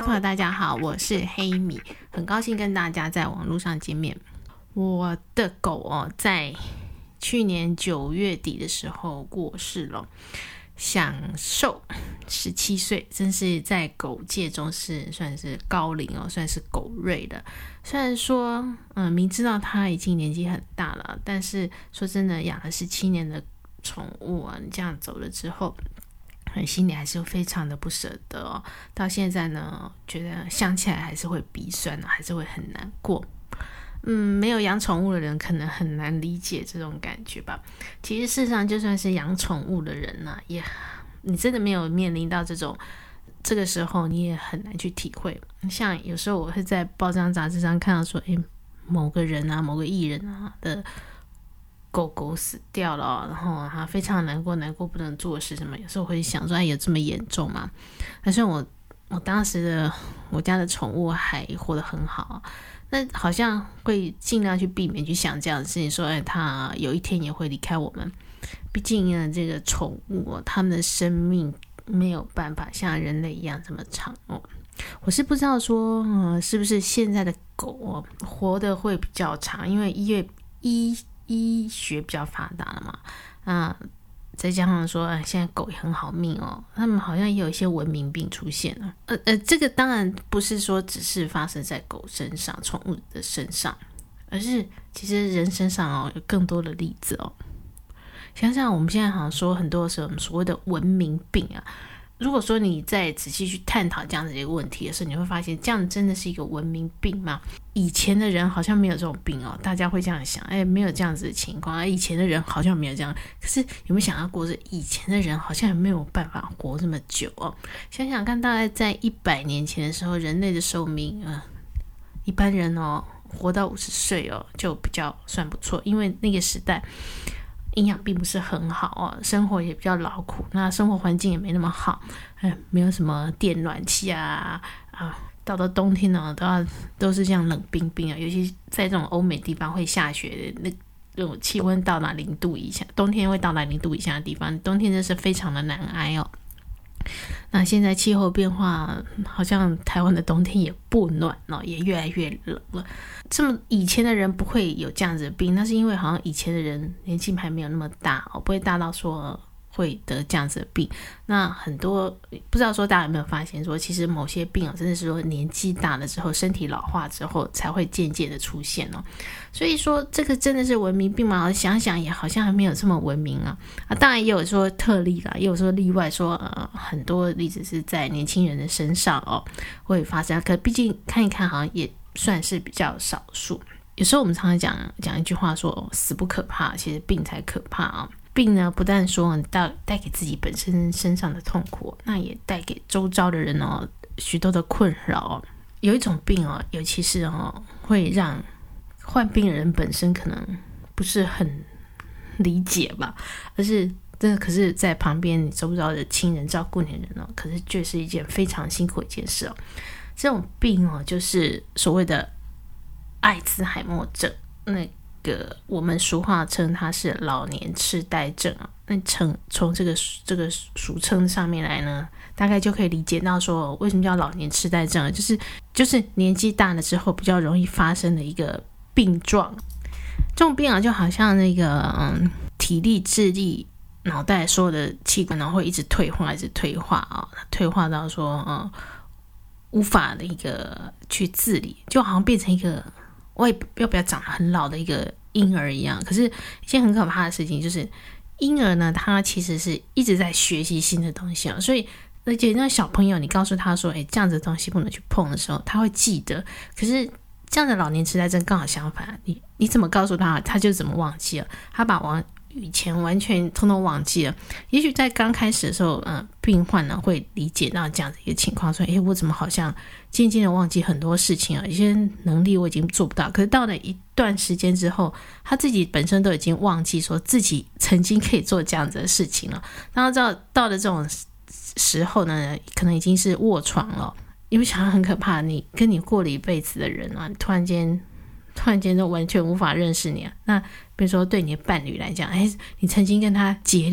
朋友大家好，我是黑米，很高兴跟大家在网络上见面。我的狗在去年9月底的时候过世了，享寿17岁，真是在狗界中算是高龄算是狗瑞的。虽然说明知道它已经年纪很大了，但是说真的，养了17年的宠物你这样走了之后，心里还是非常的不舍得到现在呢，觉得想起来还是会鼻酸还是会很难过。没有养宠物的人可能很难理解这种感觉吧。其实事实上，就算是养宠物的人你真的没有面临到这个时候，你也很难去体会。像有时候我会在报章杂志上看到说，某个人某个艺人的狗狗死掉了然后他非常难过不能做事什么。有时候我会想说，有这么严重吗？但是我当时我家的宠物还活得很好，那好像会尽量去避免去想这样的事情，说它有一天也会离开我们。毕竟这个宠物它们的生命没有办法像人类一样这么长我是不知道说是不是现在的狗活得会比较长，因为医学比较发达了嘛，再加上说现在狗也很好命他们好像也有一些文明病出现了。这个当然不是说只是发生在狗身上、宠物的身上，而是其实人身上有更多的例子想想我们现在好像说很多时候我们所谓的文明病如果说你再仔细去探讨这样子一个问题的时候，你会发现这样真的是一个文明病吗？以前的人好像没有这种病大家会这样想，没有这样子的情况以前的人好像没有这样。可是有没有想到过，是以前的人好像也没有办法活这么久想想看，大概在100年前的时候，人类的寿命一般人活到50岁就比较算不错，因为那个时代营养并不是很好生活也比较劳苦，那生活环境也没那么好，没有什么电暖气到了冬天都是这样冷冰冰尤其在这种欧美地方会下雪的那种气温到达0度以下，冬天会到达0度以下的地方，冬天真是非常的难挨那现在气候变化，好像台湾的冬天也不暖也越来越冷了。这么以前的人不会有这样子的病，那是因为好像以前的人年纪还没有那么大不会大到说会得这样子的病。那很多不知道说大家有没有发现说，其实某些病真的是说年纪大了之后，身体老化之后才会渐渐的出现所以说这个真的是文明病吗？想想也好像还没有这么文明当然也有说特例啦，也有说例外，说很多例子是在年轻人的身上会发生，可毕竟看一看好像也算是比较少数。有时候我们常常讲一句话说死不可怕，其实病才可怕病呢不但说带给自己本身身上的痛苦，那也带给周遭的人许多的困扰有一种病尤其是会让患病的人本身可能不是很理解吧，而是真的可是在旁边你周不遭的亲人照顾你的人可是却是一件非常辛苦的一件事这种病就是所谓的艾滋海默症，那个我们俗话称它是老年痴呆症那从这个俗称上面来呢，大概就可以理解到说为什么叫老年痴呆症就是年纪大了之后比较容易发生的一个病状。这种病就好像那个体力、智力、脑袋所有的器官会一直退化退化到说无法的一个去自理，就好像变成一个我也要不要长得很老的一个婴儿一样。可是一件很可怕的事情就是婴儿呢，他其实是一直在学习新的东西所以而且那小朋友你告诉他说这样子的东西不能去碰的时候，他会记得。可是这样的老年痴呆症刚好相反，你怎么告诉他，他就怎么忘记了，他把以前完全通通忘记了。也许在刚开始的时候病患呢会理解到这样的一个情况，说我怎么好像渐渐的忘记很多事情有些能力我已经做不到。可是到了一段时间之后，他自己本身都已经忘记说自己曾经可以做这样子的事情了。然后到了这种时候呢，可能已经是卧床了。因为想想很可怕，你跟你过了一辈子的人突然间都完全无法认识你那比如说对你的伴侣来讲你曾经跟他结离了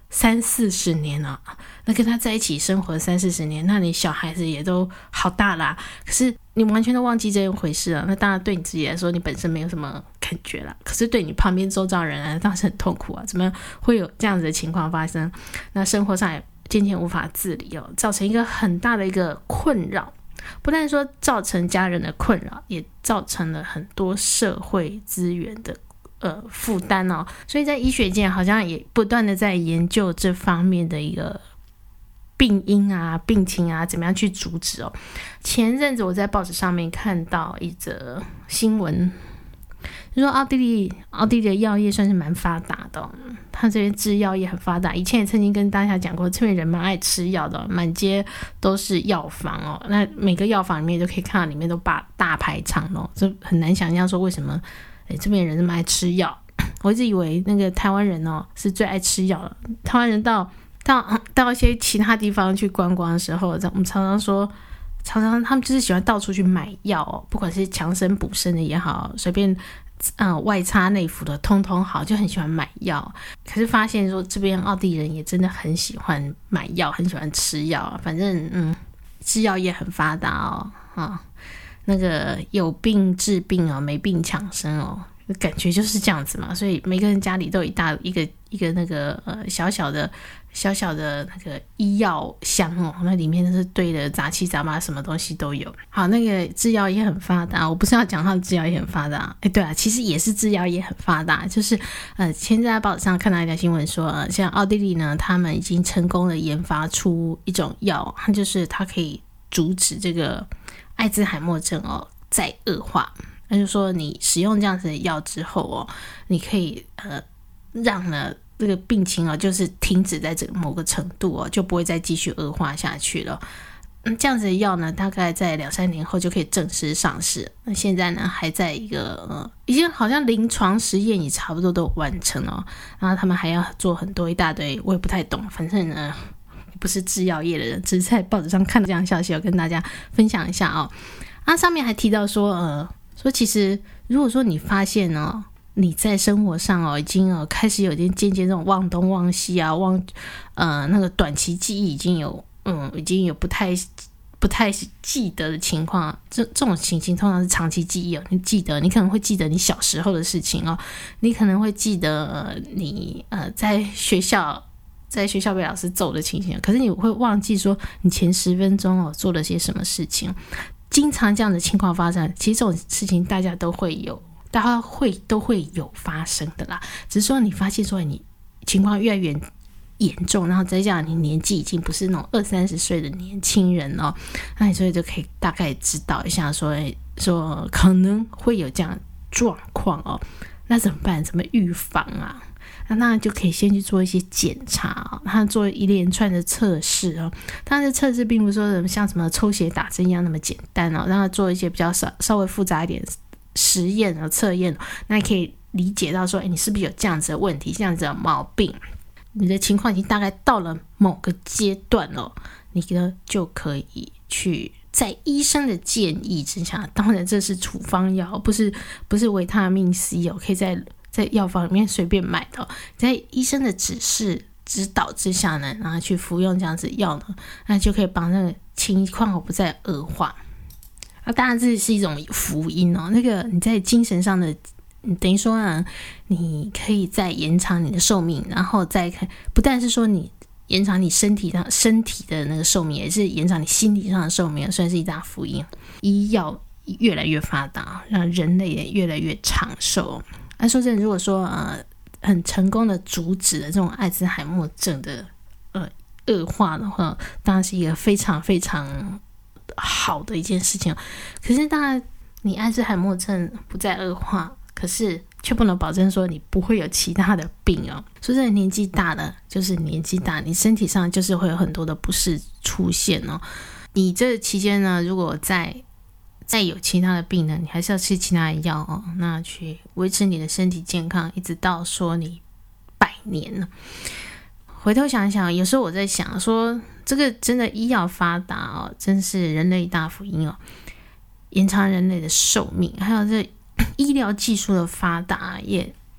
30-40年了，那跟他在一起生活30-40年，那你小孩子也都好大啦，可是你完全都忘记这一回事了。那当然对你自己来说，你本身没有什么感觉啦，可是对你旁边周遭人来当然是很痛苦啊。怎么会有这样子的情况发生？那生活上也渐渐无法自理哦，造成一个很大的一个困扰。不但说造成家人的困扰，也造成了很多社会资源的负担哦。所以在医学界好像也不断的在研究这方面的一个病因啊、病情啊，怎么样去阻止哦。前阵子我在报纸上面看到一则新闻，就说奥地利的药业算是蛮发达的哦，他这边制药业很发达。以前也曾经跟大家讲过，这边人蛮爱吃药的哦，满街都是药房哦。那每个药房里面都可以看到里面都大排长龙，这很难想象说为什么这边人那么爱吃药。我一直以为那个台湾人哦是最爱吃药的。台湾人到一些其他地方去观光的时候，我们常常说，他们就是喜欢到处去买药哦，不管是强身补身的也好，随便外擦内服的通通好，就很喜欢买药。可是发现说这边奥地利人也真的很喜欢买药，很喜欢吃药，反正制药业很发达哦，那个有病治病哦，没病抢生哦，感觉就是这样子嘛。所以每个人家里都有一个那个小小的那个医药箱哦，那里面是堆的杂七杂八，什么东西都有。好，那个制药业很发达，我不是要讲它的制药业很发达，对啊，其实也是制药业很发达。就是前在报纸上看到一条新闻说，像奥地利呢，他们已经成功的研发出一种药，就是它可以阻止这个艾滋海默症哦再恶化。那就是说你使用这样子的药之后哦，你可以让呢这个病情哦就是停止在这个某个程度哦，就不会再继续恶化下去了。这样子的药呢，大概在2-3年后就可以正式上市。那现在呢，还在一个已经好像临床实验也差不多都完成了，然后他们还要做很多一大堆，我也不太懂，反正呢不是制药业的人，只是在报纸上看到这样的消息，我跟大家分享一下哦。上面还提到说其实如果说你发现哦，你在生活上哦已经开始有点渐渐这种忘东忘西啊，那个短期记忆已经有不太记得的情况，这种情形通常是长期记忆哦。你可能会记得你小时候的事情哦，你可能会记得你在学校被老师揍的情形，可是你会忘记说你前10分钟哦做了些什么事情。经常这样的情况发生，其实这种事情大家都会有发生的啦。只是说你发现说你情况越来越严重，然后再加上你年纪已经不是那种20-30岁的年轻人哦，那你所以就可以大概知道一下说可能会有这样的状况哦。那怎么办？怎么预防啊？那就可以先去做一些检查他做一连串的测试哦。他的测试并不是说像什么抽血打针一样那么简单哦，让他做一些比较稍微复杂一点实验测验，那你可以理解到说，你是不是有这样子的问题，这样子的毛病，你的情况已经大概到了某个阶段了，你呢就可以去在医生的建议之下，当然这是处方药，不是维他命 C 哦，可以在药房里面随便买的，在医生的指导之下呢，然后去服用这样子药呢，那就可以帮那个情况不再恶化。当然这是一种福音哦，那个你在精神上的，等于说你可以再延长你的寿命，然后再不但是说你延长你身体的那个寿命，也是延长你心理上的寿命，算是一大福音。医药越来越发达，让人类也越来越长寿。说真的，如果说很成功的阻止了这种艾滋海默症的恶化的话，当然是一个非常非常好的一件事情。可是当然你艾滋海默症不再恶化，可是却不能保证说你不会有其他的病哦。说真的，年纪大了就是年纪大，你身体上就是会有很多的不适出现哦。你这期间呢，如果再有其他的病呢，你还是要吃其他的药哦，那去维持你的身体健康，一直到说你100年了。回头想一想，有时候我在想说，这个真的医药发达哦，真是人类大福音哦，延长人类的寿命，还有这医疗技术的发达也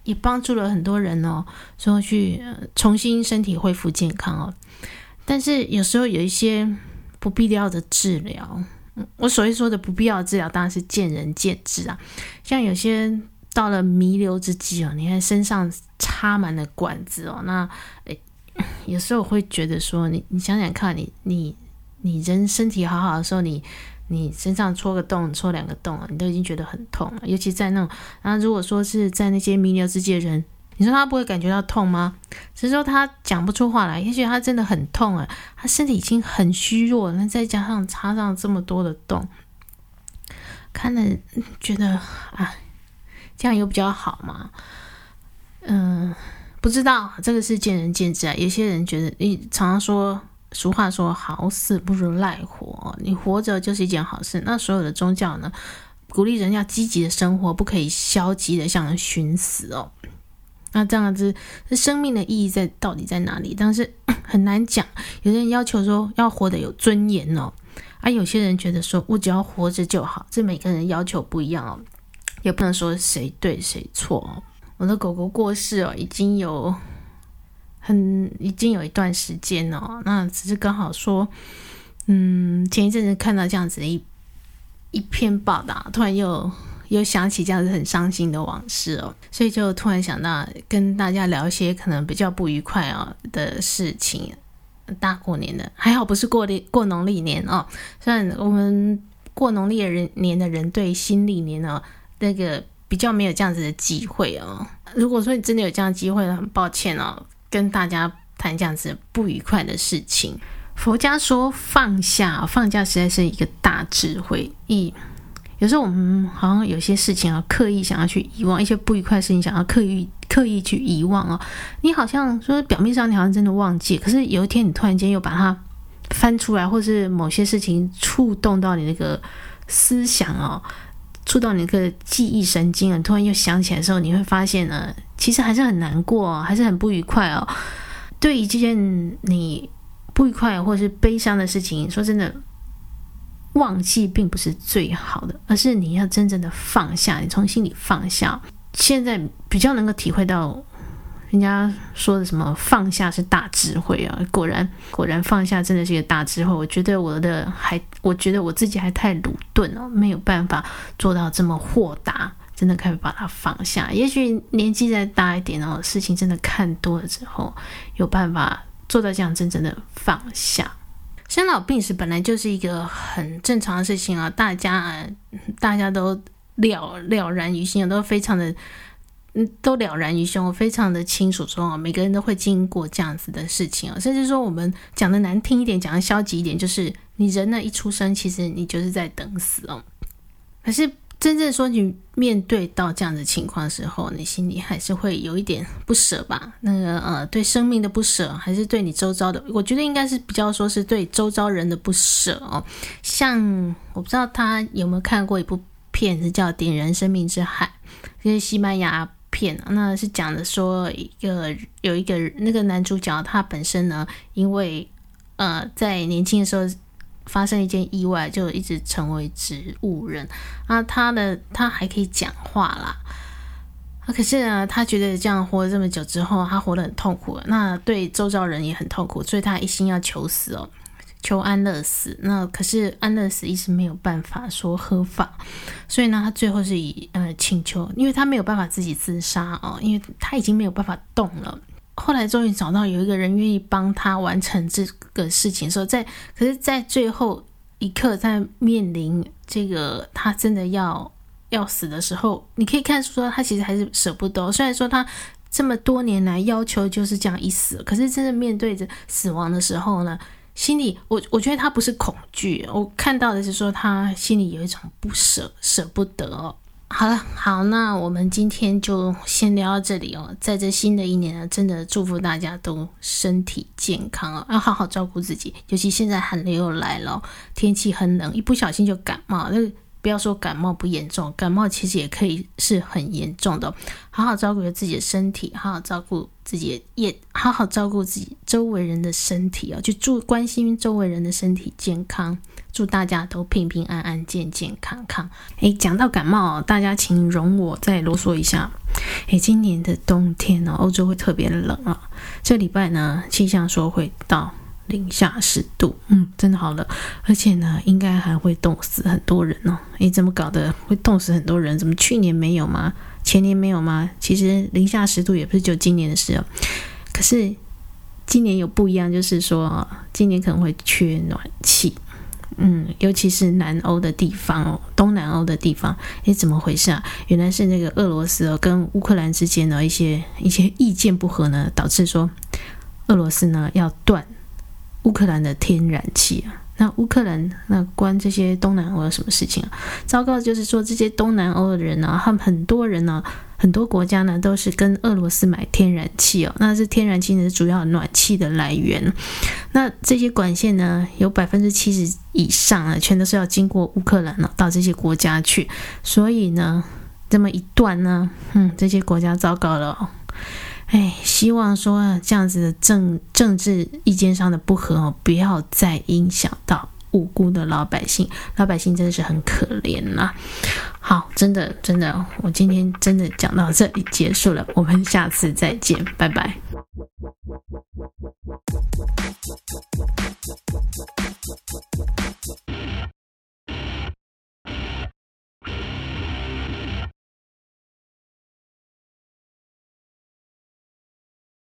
也帮助了很多人哦，说去重新身体恢复健康哦。但是有时候有一些不必要的治疗，我所谓说的不必要的治疗当然是见仁见智啊。像有些到了弥留之际哦，你看身上插满了管子哦，那有时候我会觉得说，你想想看，你人身体好好的时候，你身上戳个洞、戳2个洞，你都已经觉得很痛了。尤其在那种，然后如果说是在那些弥留之际的人，你说他不会感觉到痛吗？只是说他讲不出话来，也许他真的很痛了，他身体已经很虚弱了，那再加上插上这么多的洞，看了觉得啊，这样有比较好吗？不知道，这个是见仁见智啊。有些人觉得，常常说俗话说好死不如赖活，你活着就是一件好事。那所有的宗教呢，鼓励人要积极的生活，不可以消极的像人寻死哦。那这样子，生命的意义到底在哪里？但是很难讲。有些人要求说要活得有尊严哦，有些人觉得说我只要活着就好。这每个人要求不一样哦，也不能说谁对谁错哦。我的狗狗过世哦，已经有一段时间哦。那只是刚好说，前一阵子看到这样子的一篇报道，突然又想起这样子很伤心的往事哦，所以就突然想到跟大家聊一些可能比较不愉快的事情。大过年的，还好不是过农历年哦。虽然我们过农历年的人对新历年哦那个比较没有这样子的机会哦。如果说你真的有这样的机会，很抱歉哦，跟大家谈这样子不愉快的事情。佛家说放下实在是一个大智慧。有时候我们好像有些事情刻意想要去遗忘，一些不愉快的事情想要刻意去遗忘哦。你好像说表面上你好像真的忘记，可是有一天你突然间又把它翻出来，或是某些事情触动到你那个思想哦，触动你那个记忆神经啊，突然又想起来的时候，你会发现呢，其实还是很难过，还是很不愉快哦。对于这件你不愉快或是悲伤的事情，说真的，忘记并不是最好的，而是你要真正的放下，你从心里放下。现在比较能够体会到人家说的什么放下是大智慧啊，果然放下真的是一个大智慧。我觉得我自己还太鲁钝哦，没有办法做到这么豁达，真的可以把它放下。也许年纪再大一点哦，事情真的看多了之后，有办法做到这样真正的放下。生老病死本来就是一个很正常的事情啊，大家都了然于心，都非常的都了然于胸，我非常的清楚说每个人都会经过这样子的事情甚至说我们讲的难听一点，讲的消极一点，就是你人呢一出生，其实你就是在等死哦。可是真正说你面对到这样的情况的时候，你心里还是会有一点不舍吧？对生命的不舍，还是对你周遭的，我觉得应该是比较说是对周遭人的不舍哦。像我不知道他有没有看过一部片，是叫《点燃生命之海》，这是西班牙片，那是讲的说有一个那个男主角，他本身呢，因为在年轻的时候发生一件意外，就一直成为植物人他还可以讲话啦。可是呢，他觉得这样活了这么久之后，他活得很痛苦，那对周遭人也很痛苦，所以他一心要求死哦，求安乐死。那可是安乐死一直没有办法说合法，所以呢，他最后是以请求，因为他没有办法自己自杀哦，因为他已经没有办法动了。后来终于找到有一个人愿意帮他完成这个事情的时候，可是在最后一刻，在面临这个他真的要死的时候，你可以看出说他其实还是舍不得。虽然说他这么多年来要求就是这样一死，可是真的面对着死亡的时候呢，心里我觉得他不是恐惧，我看到的是说他心里有一种不舍不得哦。好，那我们今天就先聊到这里哦。在这新的一年呢，真的祝福大家都身体健康哦，要好好照顾自己。尤其现在寒流又来了，天气很冷，一不小心就感冒。不要说感冒不严重，感冒其实也可以是很严重的哦。好好照顾自己的身体，好好照顾自己，也好好照顾自己周围人的身体哦，去关心周围人的身体健康。 祝大家都平平安安、健健康康。讲到感冒大家请容我再啰嗦一下。今年的冬天欧洲会特别冷这礼拜呢，气象说会到零下10度，真的好冷，而且呢，应该还会冻死很多人怎么搞的？会冻死很多人？怎么去年没有吗？前年没有吗？其实零下10度也不是就今年的事可是今年有不一样，就是说今年可能会缺暖气。尤其是南欧的地方东南欧的地方，怎么回事啊？原来是那个俄罗斯跟乌克兰之间的一些意见不合呢，导致说俄罗斯呢要断乌克兰的天然气那乌克兰那关这些东南欧有什么事情糟糕的就是说，这些东南欧的人他们很多人很多国家呢都是跟俄罗斯买天然气那这天然气呢是主要暖气的来源。那这些管线呢有 70% 以上全都是要经过乌克兰到这些国家去，所以呢这么一断呢这些国家糟糕了希望说这样子的政治意见上的不合不要再影响到无辜的老百姓真的是很可怜好，真的我今天真的讲到这里结束了，我们下次再见，拜拜。